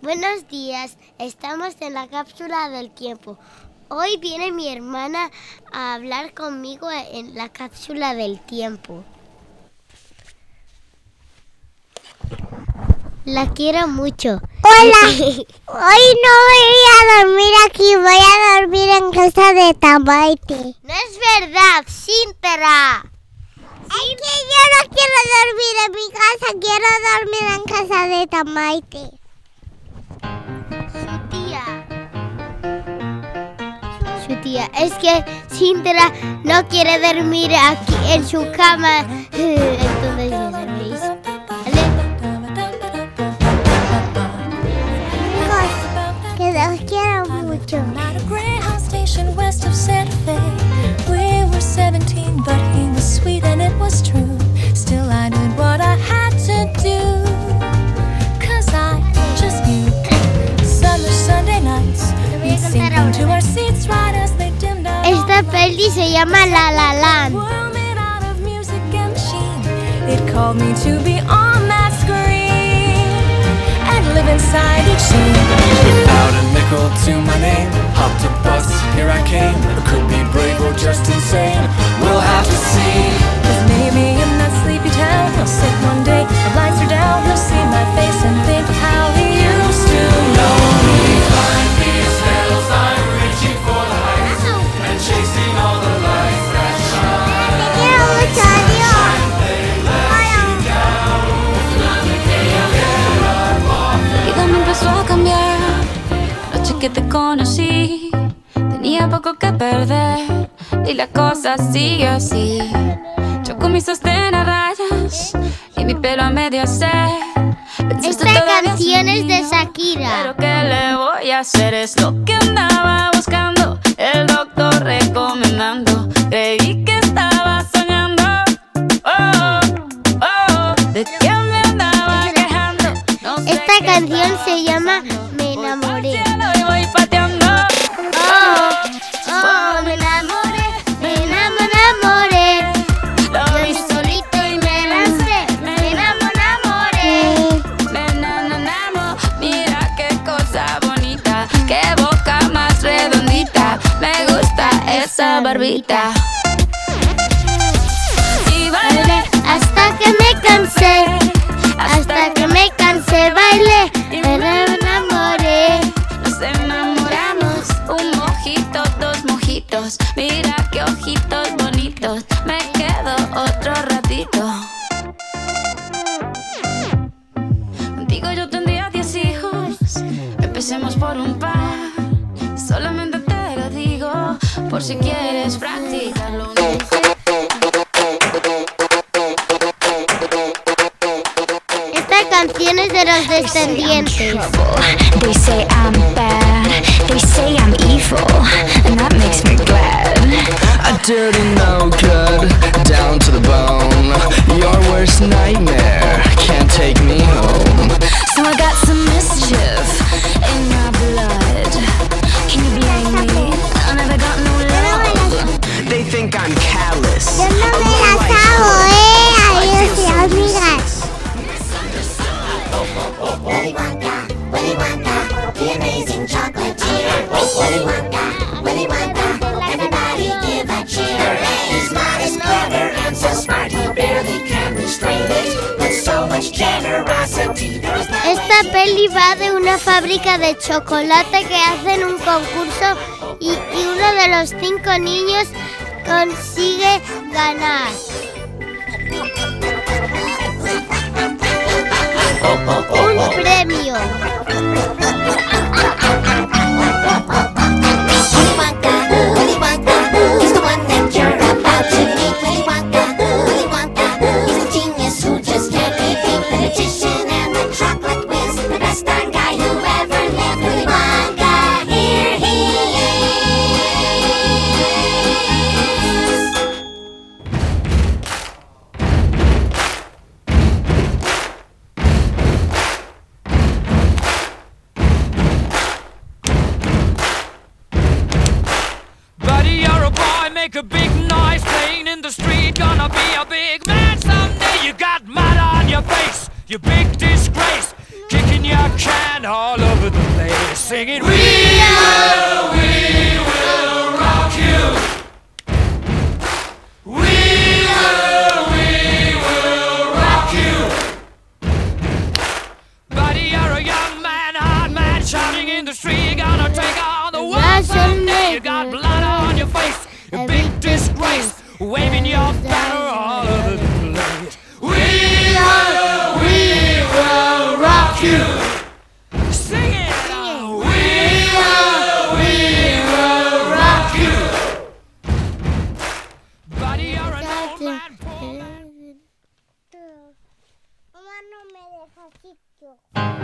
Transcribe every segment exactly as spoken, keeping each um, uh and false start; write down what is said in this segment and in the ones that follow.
Buenos días, estamos en la cápsula del tiempo. Hoy viene mi hermana a hablar conmigo en la cápsula del tiempo. La quiero mucho. Hola, hoy no voy a dormir aquí, voy a dormir en casa de Tamaite. No es verdad, Cintra. Es que yo no quiero dormir en mi casa, quiero dormir en casa de Tamaite. Su tía. Su tía. Es que Cintra no quiere dormir aquí en su cama. Entonces ya sabéis. ¿Vale? Amigos, que los quiero mucho. But he was sweet and it was true. Still I did what I had to do, 'cause I just knew. Summer Sunday nights, we'd sink into our seats right as they dimmed out. Esta peli se llama La La Land. World made out of music and machine. It called me to be on that screen and live inside each scene. Without a nickel to my name, hopped a bus, here I came. I could be brave or just insane, we'll have to see. 'Cause maybe in that sleepy town he'll sit one day, the lights are down, he'll see my face and think how he used to know me. Climb these hills, I'm reaching for the heights and chasing all the lights that shine. Te quiero mucho, adiós. Y todo me empezó a cambiar. La noche que te conocí, tenía poco que perder y la cosa sigue así. Yo con mi sostén a rayas y mi pelo a medio hacer. Esta canción es de Shakira. Pero ¿qué le voy a hacer? Es lo que andaba buscando, el doctor recomendando. Creí que estaba soñando. Oh, oh, ¿de qué me andaba quejando? No sé. Esta qué canción estaba se llama pensando. Me Voy pa'l enamoré. cielo y voy pateando. Oh, oh, me enamoré, me enamo- enamoré. Yo vi solito y me lancé, me enamo- enamoré. Me enamoramos, mira qué cosa bonita, qué boca más redondita, me gusta esa barbita. Y bailé Hasta que me cansé, hasta que me cansé, bailé, me enamoré. nos enamoramos, un mojito, dos mojitos, mira qué ojitos bonitos, me quedo otro ratito. Contigo yo tendría diez hijos, empecemos por un par, solamente te lo digo, por si quieres practicarlo. Esta canción es de Los Descendientes. They say I'm bad, they say I'm evil, and that makes me glad. A dirty no good, down to the bone. Your worst nightmare can't take me home. So I got some mischief in my blood. Can you blame me? I never got no love. They think I'm callous. Yo no me las hago, eh. Adiós y amigas. Willy Wonka, Willy Wonka, the amazing chocolatier. Willy Wonka, Willy Wonka, everybody give a cheer. He's not as clever and so smart, he barely can restrain it. With so much generosity, there's no Esta peli va de una fábrica de chocolate que hacen un concurso y, y uno de los cinco niños consigue ganar. Un premio. Willy Wonka, Willy Wonka, he's the one that you're about to meet. Willy Wonka, Willy Wonka, he's a genius who just can't be beat. The magician and the chocolate whiz, the best darn guy who ever lived. Willy Wonka, here he make a big noise playing in the street. Gonna be a big man someday. You got mud on your face, you big disgrace, kicking your can all over singing, we will, we will rock you. We will, we will rock you. Buddy, you're a young man, hard man, shouting in the street. You're gonna take on the world someday. You got blood on your face, a big disgrace, waving your banner all over the place. We will, we will rock you. Sing it. We will, we will rock you. Buddy, you're an old man, poor man. Mamá no me deja sitio.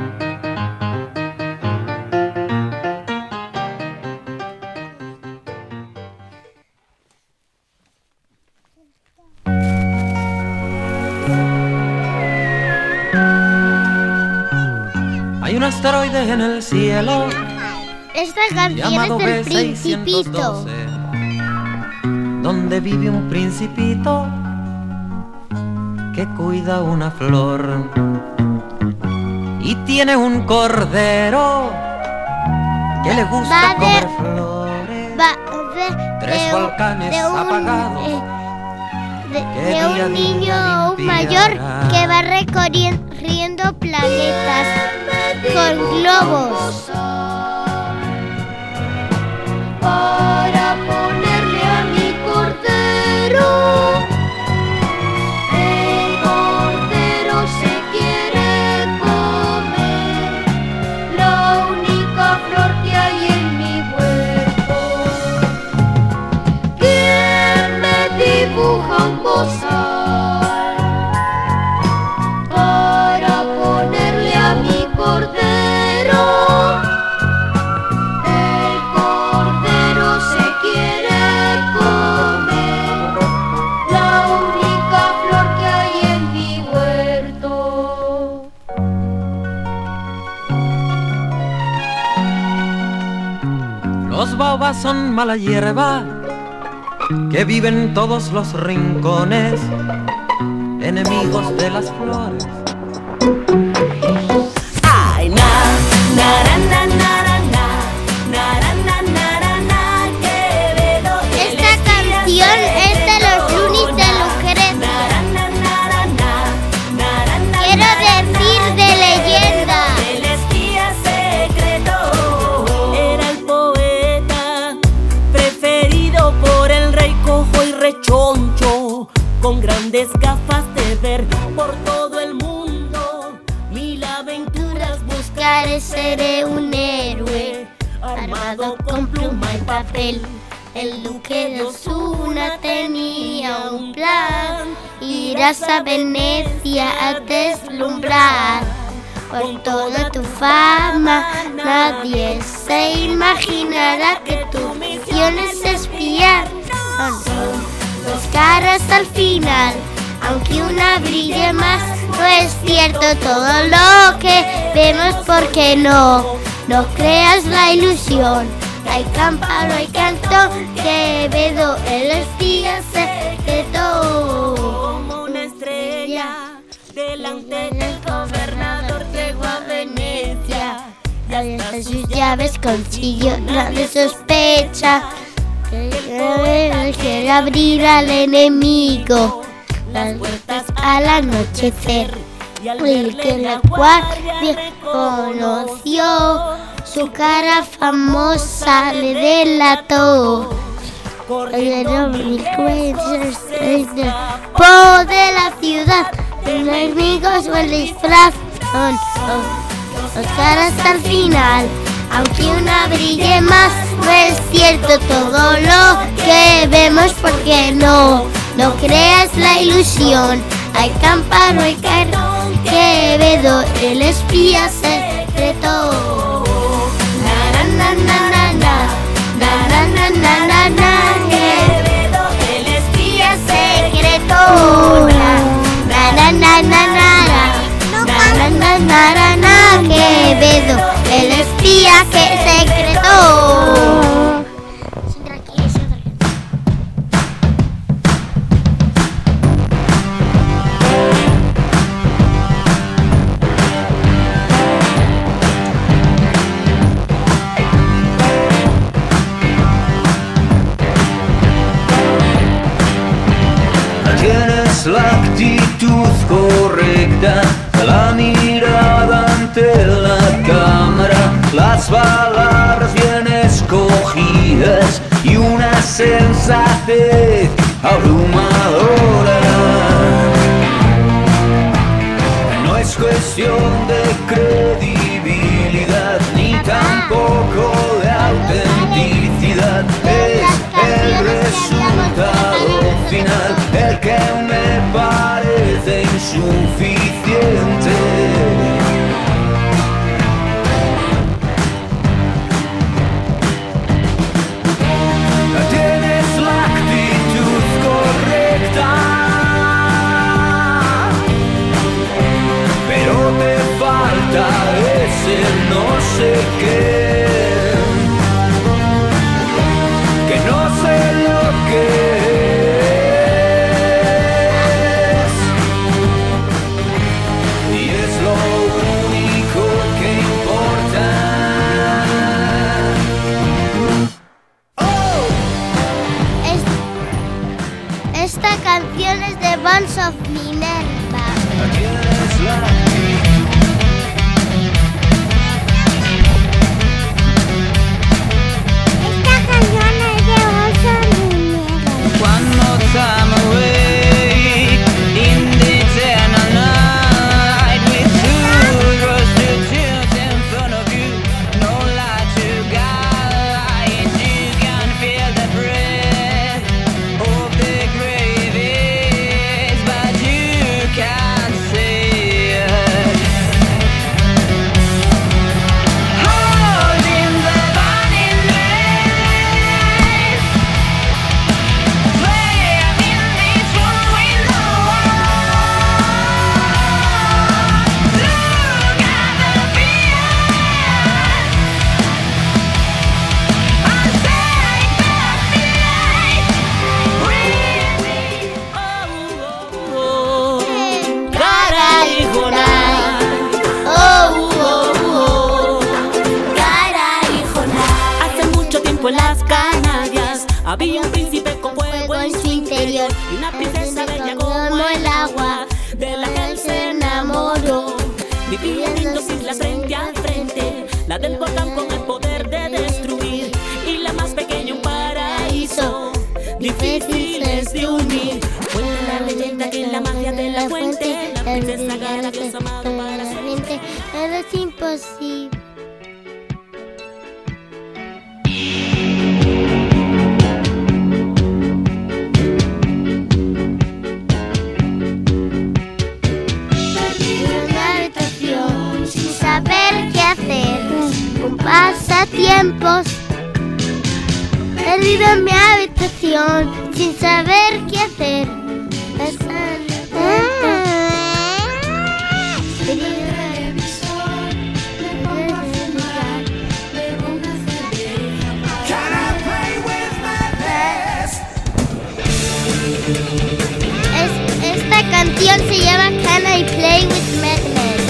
Hay un asteroide en el cielo Esta canción llamado es del B seiscientos Principito. doce, donde vive un principito que cuida una flor y tiene un cordero que le gusta Va de- comer flores. Va de, Tres de un- volcanes de un, apagados eh, de, que de día a un día niño o un mayor limpiará. que va recorriendo planetas con globos. Para ponerle a mi cordero, el cordero se quiere comer la única flor que hay en mi huerto. ¿Quién me dibuja un bozal para ponerle a mi cordero? Los baobabs son mala hierba que viven en todos los rincones, enemigos de las flores. Ay, na, na, na, na, na, na, na, na, na, na, na, Quevedo. Esta canción es de los Lunis de Lucrecia. Quiero decir de leyenda. El espía secreto era el poeta preferido por el rey cojo y rechoncho, con grandes gafas de ver por todo el mundo. Mil aventuras Buscaré, seré un héroe, armado con pluma y papel. El duque de Osuna tenía un plan: irás a Venecia a deslumbrar. Por toda tu fama nadie se imaginará que tu misión es espiar. Dos caras al final, aunque una brille más, no es cierto todo lo que vemos, porque no, no creas la ilusión. Hay cámpano, hay canto, Quevedo, el espía secreto. como una estrella delante del gobernador llegó a Venecia. Y hasta sus llaves consiguió, nadie sospecha que quiere abrir al enemigo las puertas al anochecer. Y el que la guardia conoció, su cara famosa le delató. El po de la ciudad, los enemigos o el disfraz son dos caras hasta el final. Aunque una brille más, no es cierto todo lo que vemos, porque no, no creas la ilusión. Hay cámpano, hay cartón, Quevedo, el espía secreto. Na na na na na na na na na na na, Quevedo, el espía secreto. Na na na na na na na na na na na, Quevedo, el espía que secreto. quita la mirada ante la cámara, las palabras bien escogidas y una sensatez abrumadora. No es cuestión de credibilidad ni tampoco de autenticidad, es el resultado final el que me parece insuficiente. Tienes la actitud correcta, pero te falta ese no sé qué, que no sé lo que es, y es lo único que importa. Oh. Es- esta canción es de Bands of Minerva. Tienes la Esta canción es de Bands of Minerva. One more time away in the eternal night with two prostitutes in front of you, no light to guide. You can feel the breath of the graves, but you can't see it. Holding the burning rays, playing in this one window. Look at the fear and take back the light. Caraíjona, Oh, oh, oh. caraíjona. Hace mucho tiempo en las Canarias había un príncipe con fuego en su interior y una princesa bella como el agua, de la que él se enamoró. Vivían en dos islas frente a frente, la del volcán con el poder de destruir y la más pequeña un paraíso, difíciles de unir. Cuenta la leyenda que en la magia de la fuente la princesa gana a Dios amado para siempre. Pero es imposible. Una habitación sin saber qué hacer, con pasatiempos. Perdido en mi habitación sin saber qué hacer. Can I play with madness? Es- esta canción se llama Can I Play with Madness.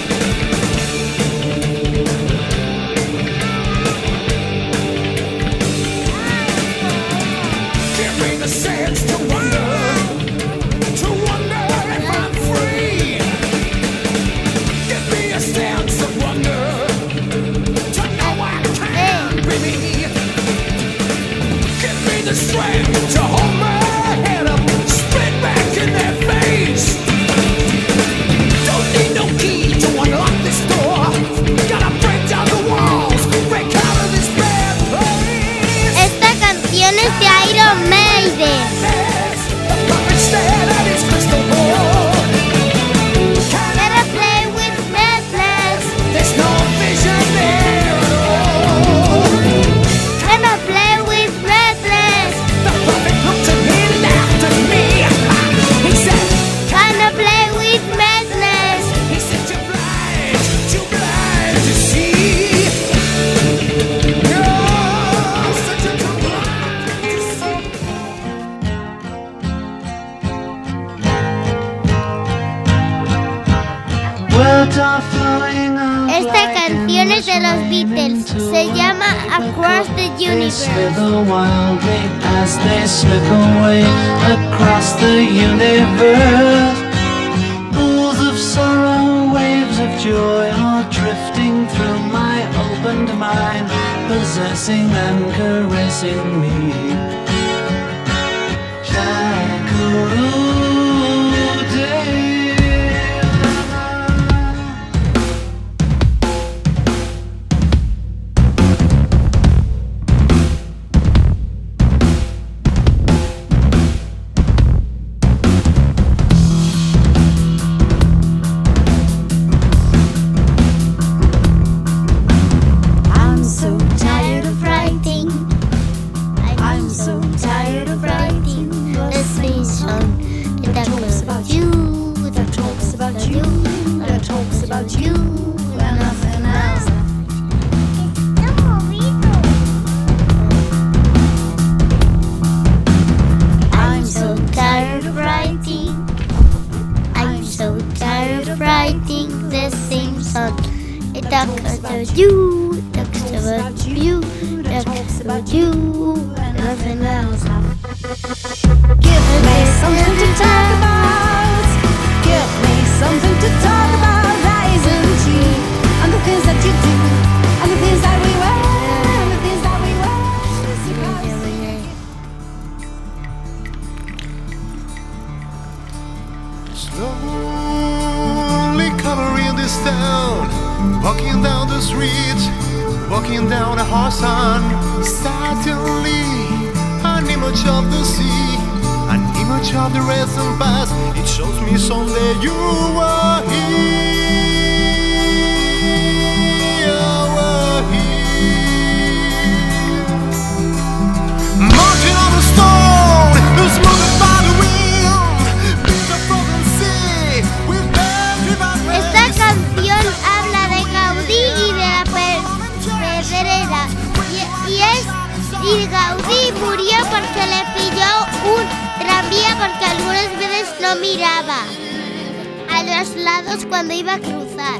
Give me the sense to wonder, to wonder if I'm free. Give me a sense of wonder, to know I can be me. Give me the strength to hold my head up, spit back in their face. Don't need no key to unlock this door. Gotta break down the walls, break out of this bad place. Esta canción es de Iron Maiden. The puppet stared at his crystal ball. Can I play with madness? There's no vision there at all. Can I play with madness? The puppet looked at me and laughed at me. He said, Can I play with madness? he said, you're blind, too blind to see. You're such a too blind to see. Esta canción es de los Beatles. Se llama Across the Universe. Slither wildly as they slip away across the universe. Pools of sun joy all drifting through my opened mind, possessing and caressing me. I'm so tired of writing. I'm so tired of writing the same song that talks about you, that talks about you, that talks about you, and nothing else. I'm so tired of writing. I'm so tired of writing the same song. It talks about you, it talks about you, it talks about you, and nothing else. Give me something to talk about. Give me something to talk about. That isn't you. And the things that you do. And the things that we wear. And the things that we wear. Slowly covering this town, walking down the street, walking down a hot sun. Suddenly, an image of the sea, an image of the recent past. It shows me someday you were here, were here. Marching on the stone, smothered by the wind, beneath the frozen sea, with everybody. Esta canción habla de Gaudí y de la per- pedrera. Y, y es y Gaudí murió porque le pilló un tranvía porque algunas veces no miraba a los lados cuando iba a cruzar.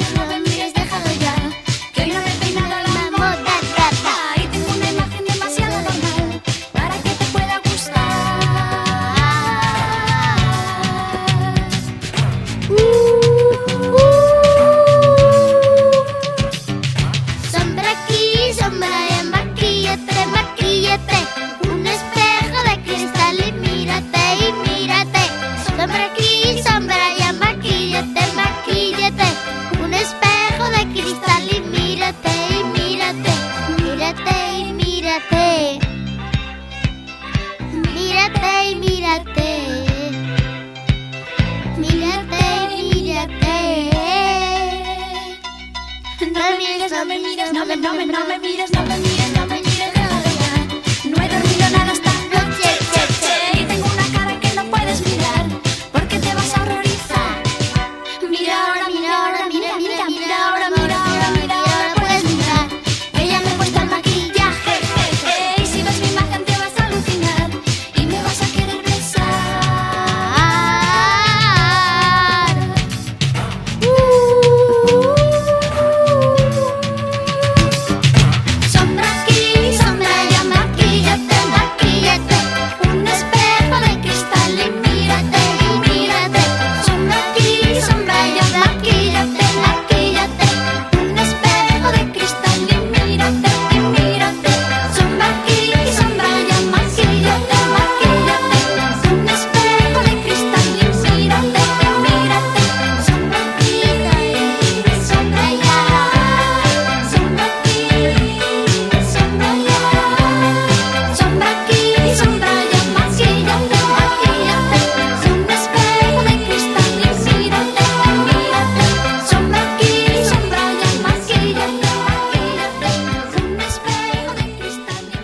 Demasiado no me mires, no me, no me, no me mires, no me mires, no me mires, deja de llorar. No he dormido nada esta noche, che, che, y tengo una cara que no puedes mirar, porque te vas a horrorizar. Mira ahora, mira ahora, mira, mira, mira ahora, mira ahora, mira ahora, puedes mirar. Que ya me he puesto el maquillaje, je, je, y si ves mi imagen te vas a alucinar y me vas a querer besar. Sombra aquí, sombra allá, maquíllate, maquíllate. Un espejo de cristal y mírate, y mírate. Sombra aquí, sombra allá, maquíllate, maquíllate. Un espejo de cristal y mírate, y mírate. Sombra aquí, sombra allá, maquíllate, maquíllate. Un espejo de cristal y mírate, y mírate. Sombra aquí, sombra allá. Sombra aquí, sombra allá. Sombra aquí, sombra allá, maquíllate, maquíllate. Un espejo de cristal y mírate, mírate. Sombra aquí, sombra allá, maquíllate, maquíllate. Un espejo de cristal y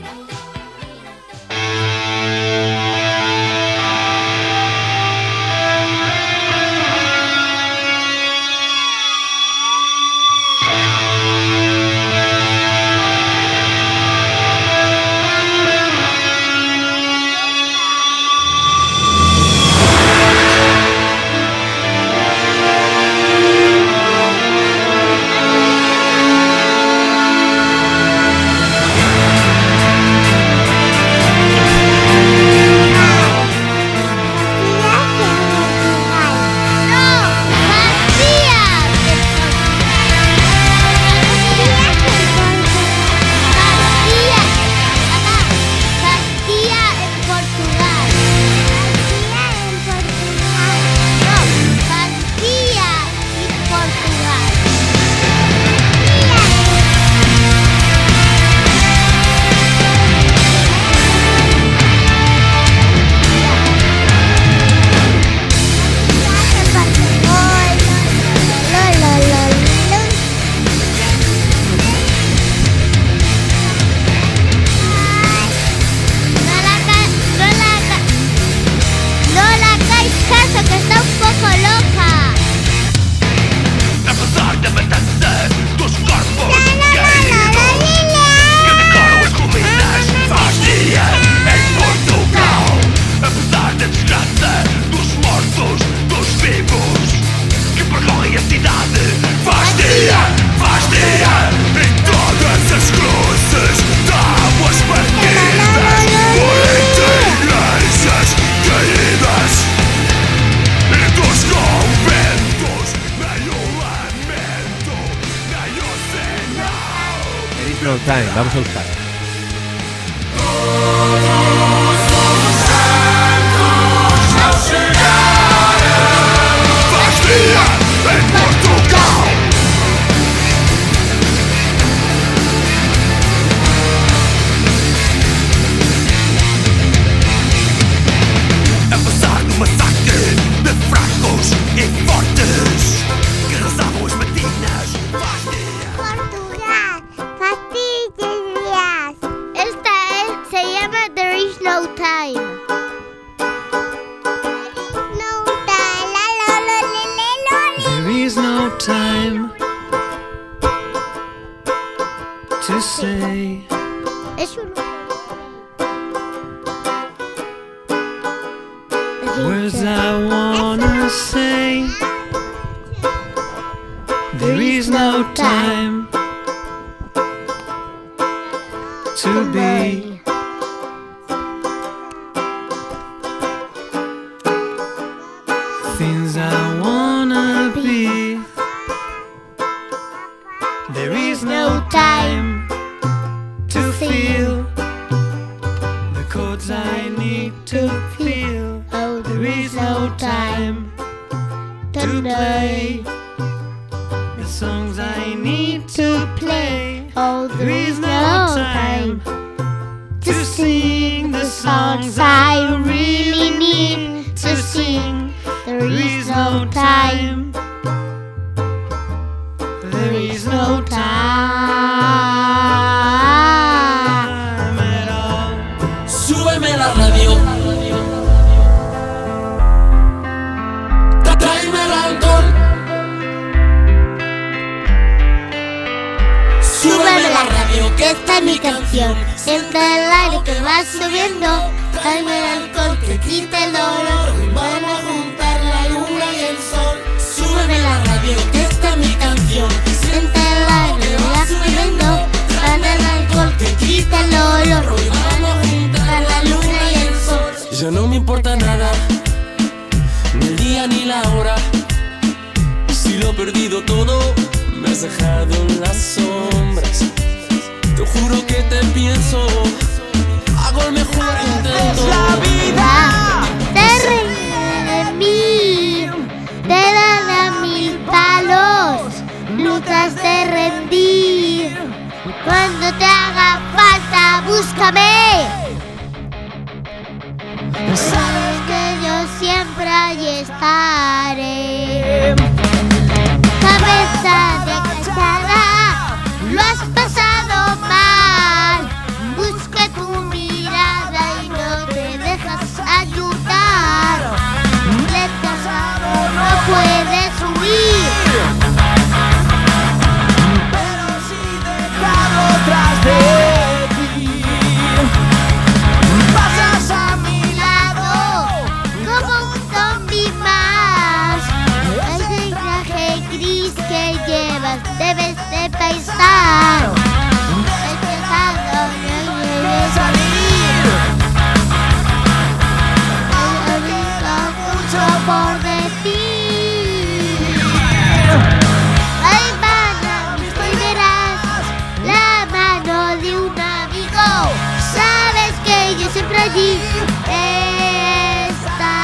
No time, vamos a buscar. Apesar do massacre de fracos e fortes, guerras águas matinas, faz dia. Portugal, pastillas. Esta es, se llama There is no time. No time, la la la la la. There is no time to say Es un words I wanna say. There is no time to be. Things I wanna be. There is no time to feel the chords I need to feel. Oh, There is no time to play the songs I need to play. Oh, There is no time to sing the songs I really need to sing. There is no time. There is no time. canción. Siente el aire que va subiendo, tráeme el alcohol que quita el dolor. Vamos a juntar la luna y el sol. Súbeme la radio que está mi canción. Siente el aire que va subiendo, tráeme el alcohol que quita el dolor. Vamos a juntar la luna y el sol. Ya no me importa nada, ni el día ni la hora. Si lo he perdido todo, me has dejado en las sombras. Te juro que te pienso, hago el mejor intento. La vida te reirá de mí, te dará mil palos, luchas de rendir. Cuando te haga falta, búscame. Sabes que yo siempre allí estaré. Cabeza de agachada, lo has pasado mal. Busca tu mirada y no te dejas ayudar. Retrasado no puedes huir, pero si dejado tras de ti, pasas a mi lado como un zombie más. Ese traje gris que llevas debes de pensar. Despejado no debes salir. He visto mucho por decir. Hay mano, y verás la mano de un amigo. Sabes que yo siempre allí estaré.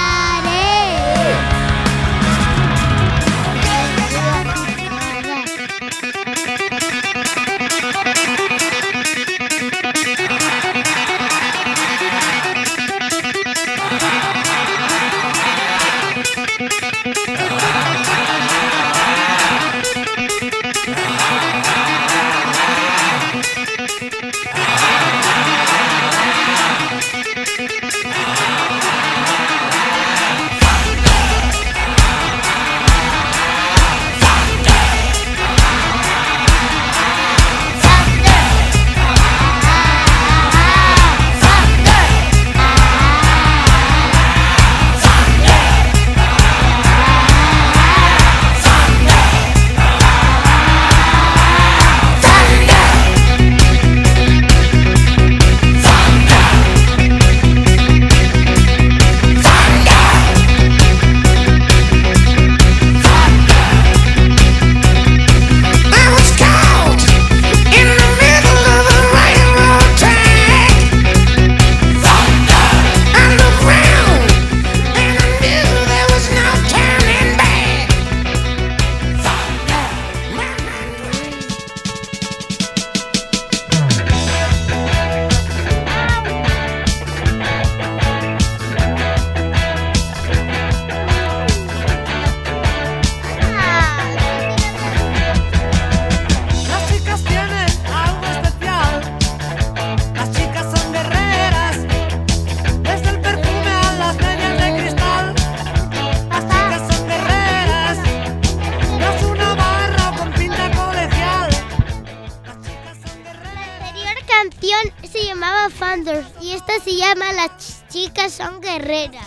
Y esta se llama Las chicas son guerreras.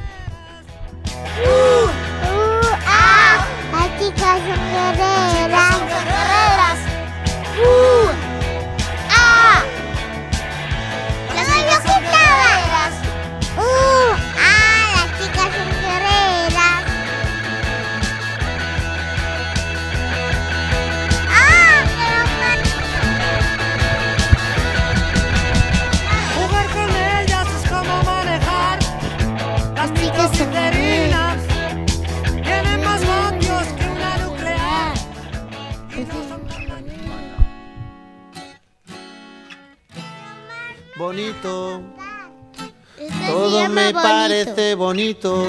Uh, uh, ah, las chicas son guerreras. guerreras. Uh, ah, las chicas son guerreras. Uh, ah, las chicas son guerreras. Ah, jugar con ellas es como manejar. Las chicas son guerreras. Tienen más vatios que una nuclear. Bonito, Este todo se llama me bonito. parece bonito.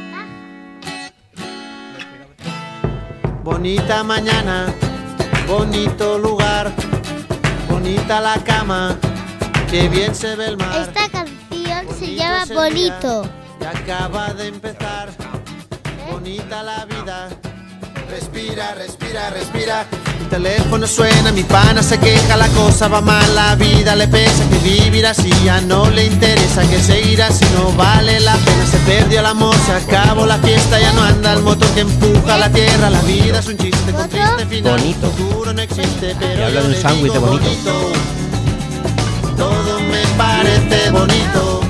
Bonita mañana, bonito lugar, bonita la cama, que bien se ve el mar. Esta canción se Bonito llama es el Bonito. día que acaba de empezar, bonita la vida, Respira, respira, respira. Mi teléfono suena, mi pana se queja, la cosa va mal, la vida le pesa, que vivir así ya no le interesa, que seguir así no vale la pena, se perdió el amor, se acabó la fiesta, ya no anda el motor que empuja la tierra, la vida es un chiste con triste final, Bonito. futuro no existe, pero Y habla yo de un le sándwich de digo bonito. todo me parece bonito.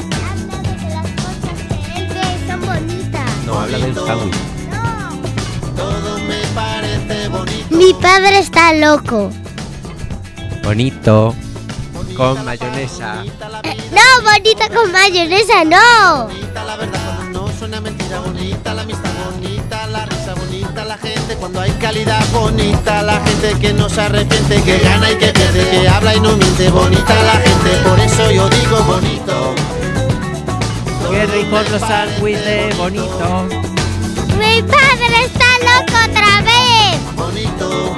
Él ve, son bonitas. No, habla del sándwich. Todo me parece bonito. Mi padre está loco. Bonito. Con mayonesa. No, bonita con mayonesa, no. Bonita la verdad cuando no suena mentira, bonita la amistad, bonita la risa, bonita la gente cuando hay calidad, bonita la gente que no se arrepiente, que gana y que pierde, que habla y no miente, bonita la gente, por eso yo digo bonito. Qué ricos los sándwiches, bonito. Mi padre está loco otra vez. Bonito.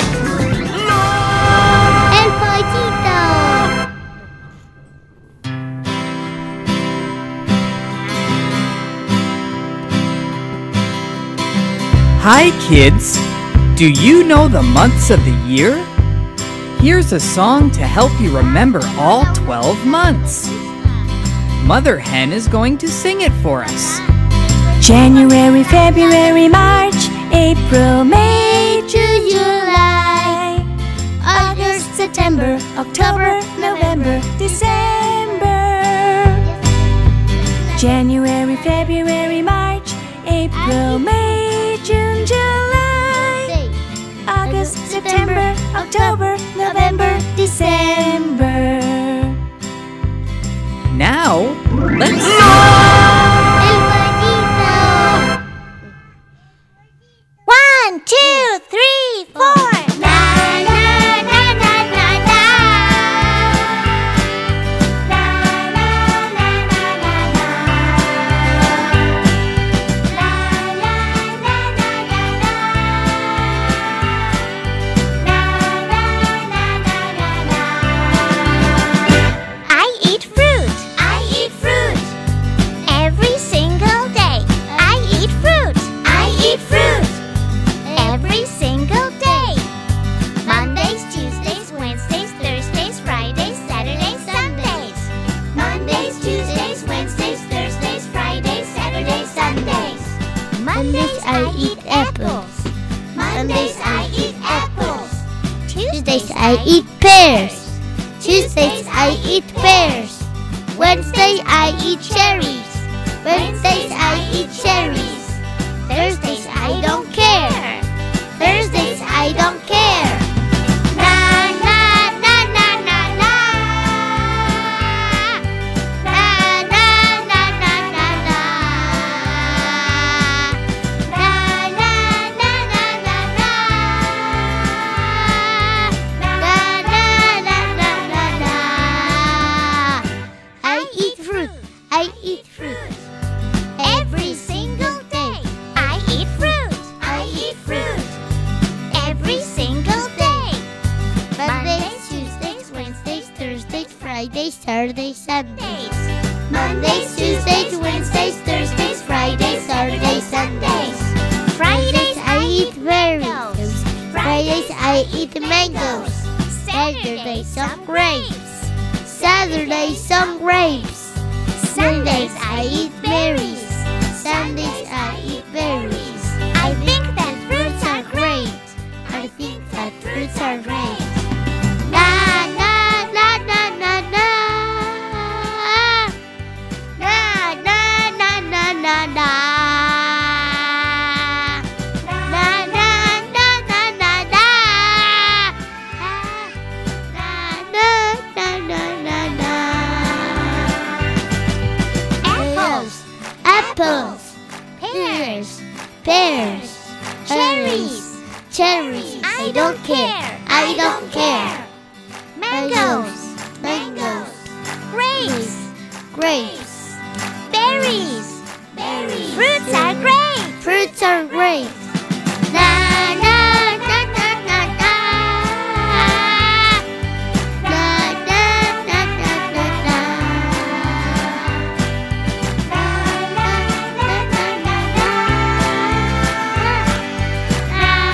El pollito. Hi kids! Do you know the months of the year? Here's a song to help you remember all twelve months. Mother Hen is going to sing it for us. January, February, March, April, May, June, July, August, September, October, November, December. January, February, March, April, May, June, July, August, September, October, November, December. Now, let's One, two, three, four. Na na na na na na. Na na na na na na. La la la la la la. Na na na na na na. I eat fruit. I eat fruit. Every single day. I eat fruit. I eat fruit. Every single day. Mondays, Tuesdays, Wednesdays, Thursdays, Fridays, Saturdays, Sundays. Mondays, Tuesdays, Wednesdays, Thursdays, Fridays, Saturdays, Sundays. Mondays I eat apples. Mondays I eat apples. Tuesdays I eat pears. Tuesdays I eat pears. Wednesday I eat cherries. Wednesdays I eat cherries. Thursdays I don't care. Thursdays I don't care. Na na na na na na. Na na na na na na. Na na na na na na. Na na na na na na. I eat fruit. I eat fruit. Every single day. I eat fruit. I eat fruit. Every single day. Mondays, Tuesdays, Wednesdays, Thursdays, Fridays, Saturdays, Sundays. Mondays, Tuesdays, Wednesdays, Thursdays, Fridays, Saturdays, Sundays. Fridays I eat berries. Fridays I eat mangoes. Saturdays some grapes. Saturdays some grapes. Sundays I eat berries. Sundays I eat berries. I think that fruits are great. I think that fruits are great. Na na na na na na. Na na na na na na. Na na na na na na. Na na na na na na. Apples, apples, pears, pears, cherries, cherries. I don't care, I don't care. Mangoes, mangoes, grapes, grapes, berries, berries. Fruits are great, fruits are great. Na na na na na na. Na na na na na na. Na na na na na na. Na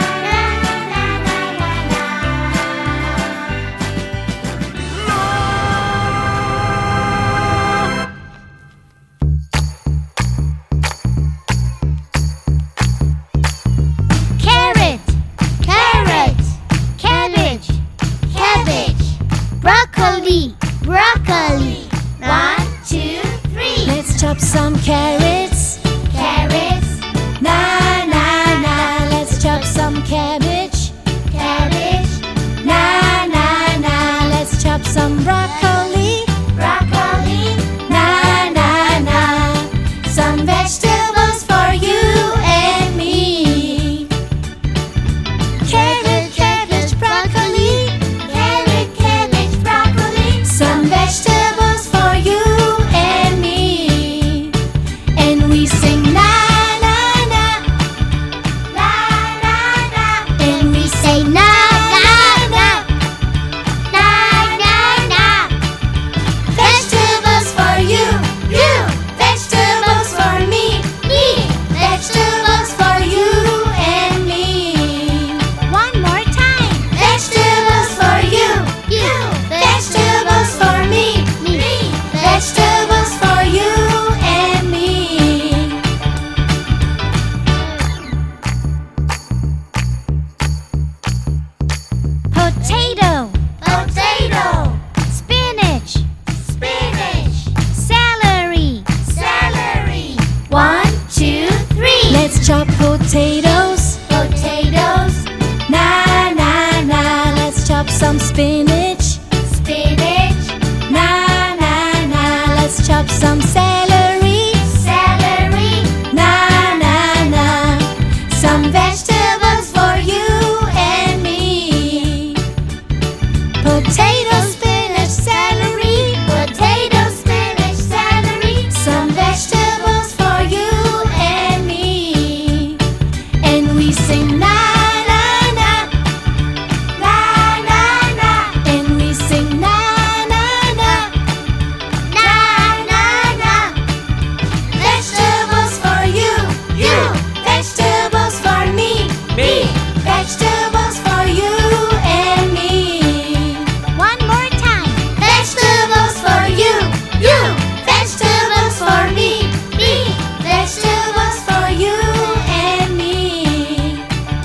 chop some carrots. Carrots. Na na na, let's chop some cabbage. Cabbage. Na na na, let's chop some broccoli. Broccoli. Na na na, some vegetables for you and me. Carrot, cabbage, broccoli. Carrot, cabbage, broccoli. Some vegetables for you and me. And we sing na na na, Na na na. and we say na na na. Na na na. Vegetables for you, you. Vegetables for me, me. Vegetables for you and me. One more time. Vegetables for you, You. vegetables for me, Me. vegetables for you and me. Potato. Potato. Spinach. Spinach. Celery. Celery. One, two, Three. let's chop potatoes. Potatoes. Na na na, let's chop some spinach. Spinach. Na na na, let's chop some celery. Celery. Na na na, some vegetables for you and me. Potato, spinach, celery. Potato, spinach, celery. Some vegetables for you and me. And we sing na na na, Na na na. and we sing na na na. Na na na. Vegetables for you, you. Vegetables for me, me. Vegetables for you and me. One more time. Vegetables for you, you. Vegetables for me, me. Vegetables for you and me.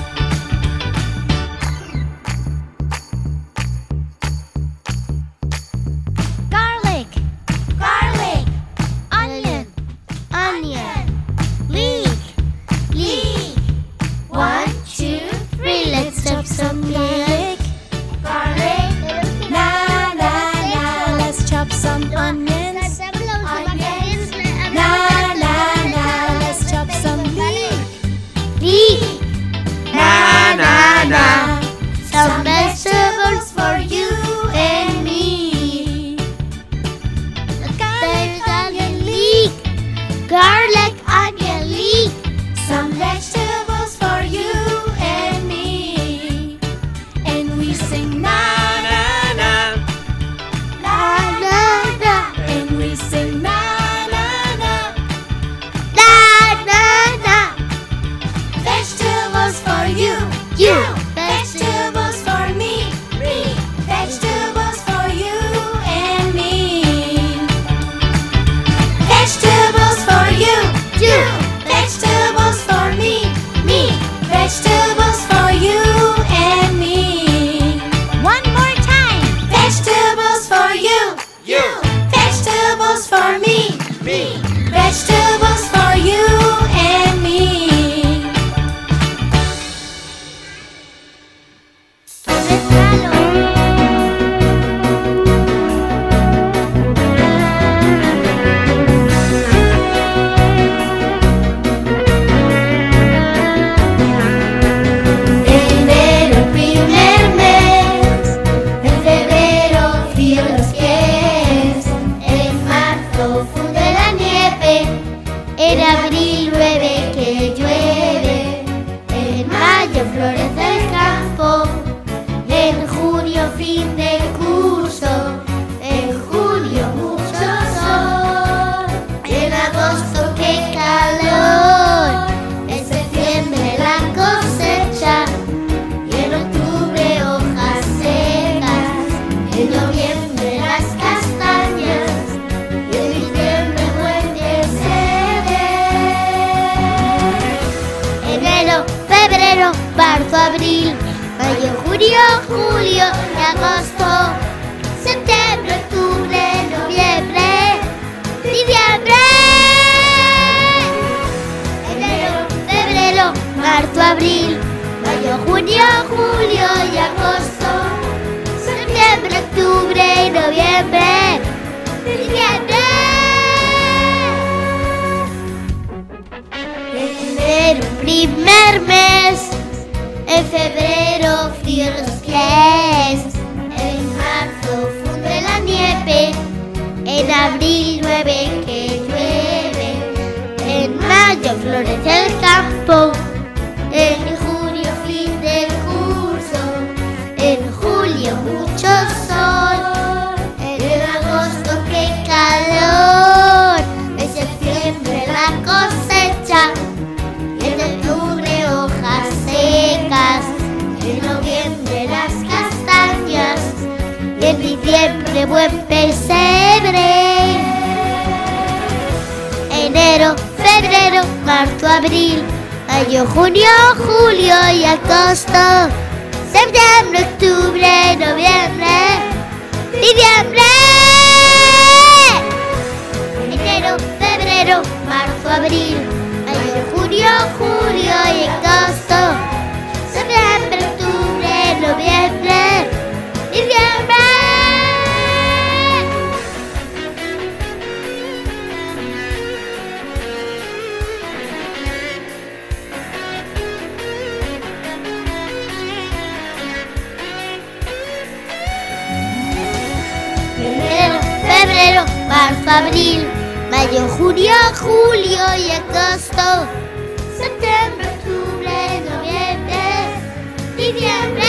Garlic. Garlic. Onion. Onion. Leek. Leek. One, two, three. Let's chop some garlic. Garlic. Na na na, let's chop some onions. Onions. Na na na, let's chop some leek. Leek. Na na na, Some vegetables for you and me. There's onion leek. Garlic, onion leek. Some vegetables for you and me. And we sing na na na, Na na na. and we sing na na na. Na na na. Vegetables for you, You. vegetables for me, me. Vegetables for you and me. Vegetables for you, you. Vegetables for me, me. Vegetables for you and me. One more time. Vegetables for you, you. Vegetables for me, me. Vegetables for you and me. ¿Dónde está lo? Enero el primer mes, en febrero frío los pies, en marzo funde la nieve, En abril llueve que llueve. en mayo florece el campo, En junio fin de curso. en julio mucho sol, En agosto qué calor. en septiembre la cosecha, Y en octubre hojas secas. en noviembre las castañas, y en diciembre duende se ve. Enero, febrero, marzo, abril. Mayo, junio, julio y agosto. Septiembre, octubre, noviembre, diciembre. primer mes. En febrero frío los pies. En marzo funde la nieve. En abril llueve que llueve. En mayo florece el campo. En junio fin del curso. En julio mucho sol. En agosto qué calor. En septiembre la cosecha. En octubre hojas secas. En noviembre las castañas. Y en diciembre buen pesebre. Enero, febrero, marzo, abril, mayo, junio, julio y agosto. Septiembre, octubre, noviembre, diciembre. Enero, febrero, marzo, abril, mayo, junio, julio y agosto. Septiembre, octubre, noviembre, diciembre. Enero, febrero, marzo, abril, mayo, junio, julio y agosto. Septiembre, octubre, noviembre, diciembre.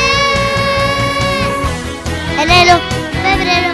Enero, febrero.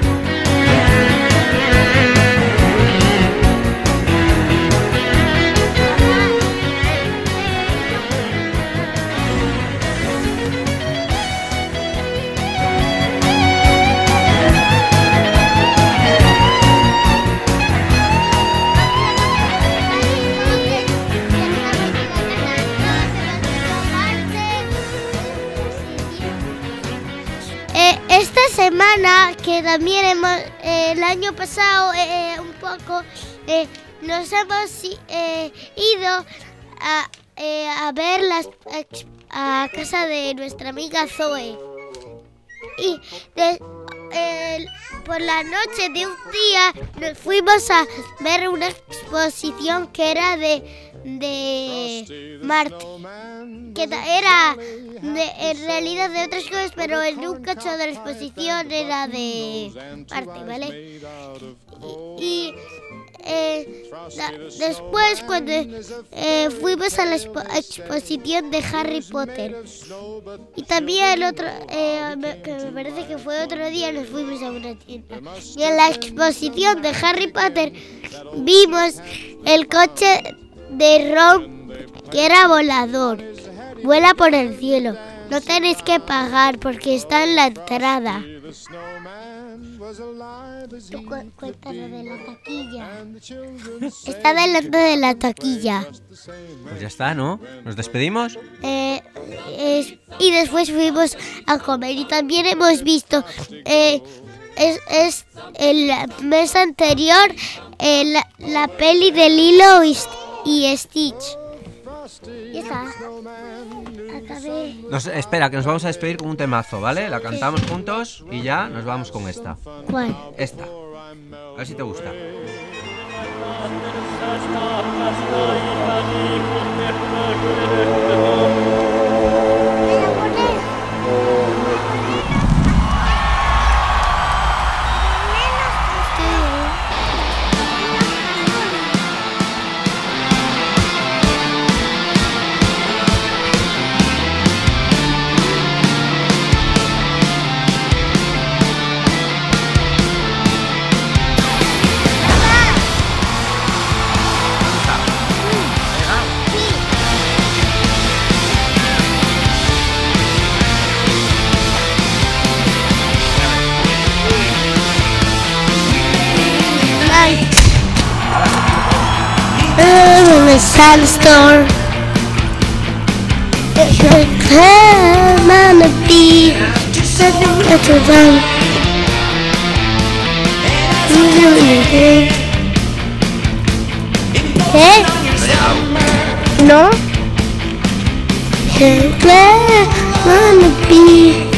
Eh, esta semana, que también hemos, eh, el año pasado eh, un poco, eh, nos hemos eh, ido a, eh, a ver las, a casa de nuestra amiga Zoe. Y de, eh, por la noche de un día nos fuimos a ver una exposición que era de, de Marte, que ta- era de, en realidad de otras cosas, pero en un cacho de la exposición era de Marte, ¿vale? Y, y, eh, la- después cuando eh, fuimos a la expo- exposición de Harry Potter, y también el otro, eh, me- que me parece que fue otro día, nos fuimos a una tienda. Y en la exposición de Harry Potter vimos el coche de Ron, que era volador. Vuela por el cielo. No tenéis que pagar porque está en la entrada. Tú cu- cuéntalo de la taquilla. Está delante de la taquilla. Pues ya está, ¿no? ¿Nos despedimos? Eh, es- y después fuimos a comer y también hemos visto eh, es, es el mes anterior eh, la, la peli de Lilo y, St- y Stitch. Ya está. Acabé. Nos, espera, que nos vamos a despedir con un temazo, ¿vale? La cantamos juntos y ya nos vamos con esta. ¿Cuál? Esta. A ver si te gusta. I'm in a sandstorm. I'm on a beat. Nothing better than ¿Qué? ¿No? I'm on a beat.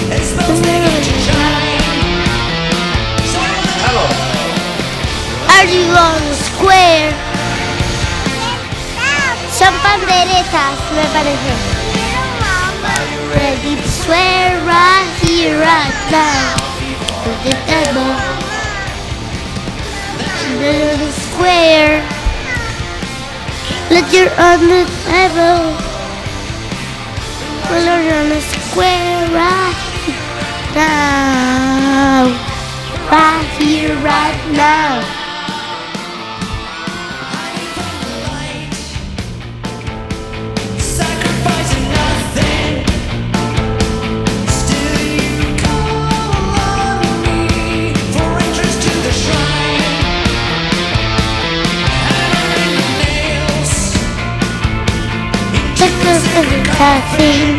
Are you on the square? Son pan de volteretas, me parece. Ready to swear right here, right now. For the devil. Under the square. Let your on the devil. Well, you're on the square right now. Right here, right now. Passing.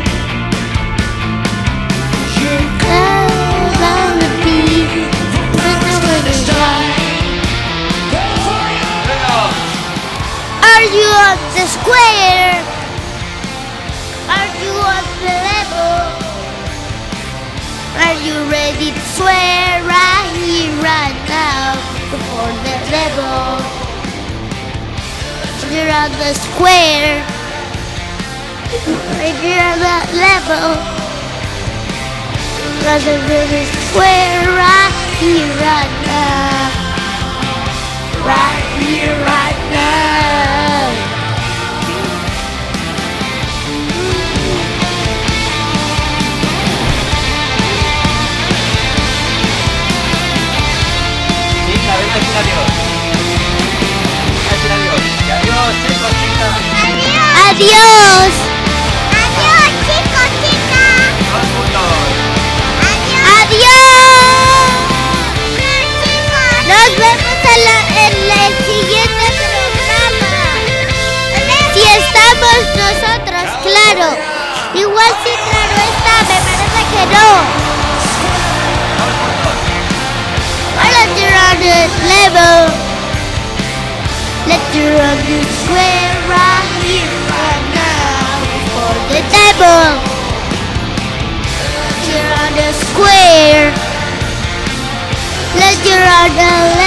You're gonna be Are you on the square? Are you on the level? Are you ready to swear right here, right now? Before the level. You're on the square. Right here on that level. Rather than the square right here, right now. Right here, right now. Chica, ven a decir adiós. Ven a decir adiós. Y adiós, chicos, chicas. Adiós. Adiós, chicos, chicas. Todos juntos. Adiós. Nos vemos en, la, en el siguiente programa. Si estamos nosotros, claro. Igual si claro está, me parece que no. Let you on the level. Let you on the square right here, right now. For the devil. You're on the square. Let you on the level.